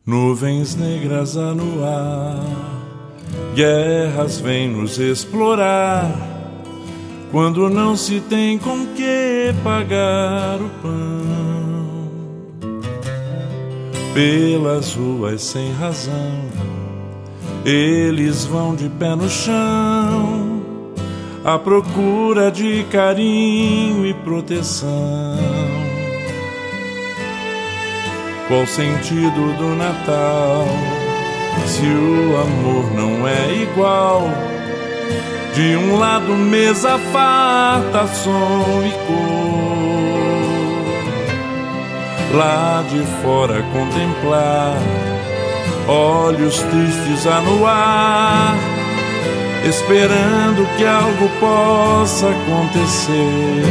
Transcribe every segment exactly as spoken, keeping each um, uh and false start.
Nuvens negras a no ar, guerras vêm nos explorar, quando não se tem com que pagar o pão. Pelas ruas sem razão, eles vão de pé no chão, à procura de carinho e proteção. Qual o sentido do Natal, se o amor não é igual? De um lado mesa farta, som e cor, lá de fora contemplar olhos tristes a no ar, esperando que algo possa acontecer.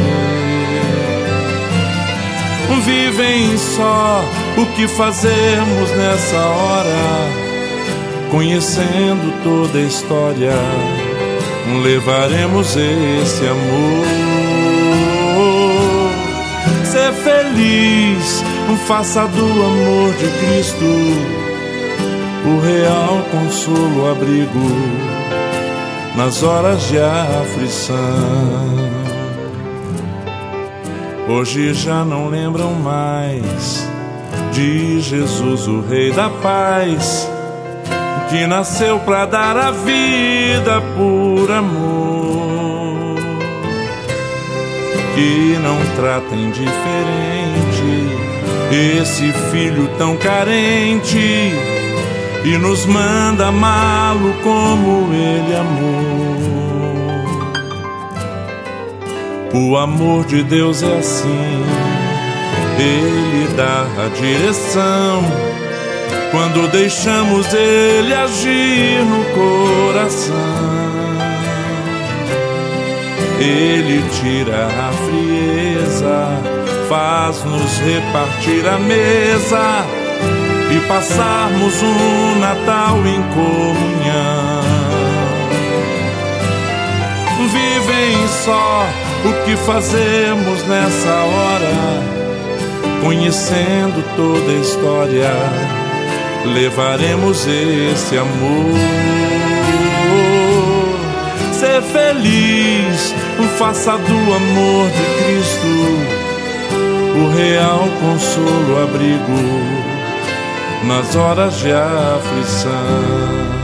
Vivem só, o que fazermos nessa hora? Conhecendo toda a história, levaremos esse amor. Ser feliz, faça do amor de Cristo o real consolo, abrigo nas horas de aflição. Hoje já não lembram mais de Jesus, o Rei da Paz, que nasceu pra dar a vida por amor. Que não tratem diferente esse filho tão carente, e nos manda amá-lo como ele amou. O amor de Deus é assim, ele dá a direção, quando deixamos ele agir no coração. Ele tira a frieza, faz-nos repartir a mesa e passarmos um Natal em comunhão. Vivem só, o que fazemos nessa hora? Conhecendo toda a história, levaremos esse amor. Ser feliz, faça do amor de Cristo o real consolo, abrigo nas horas de aflição.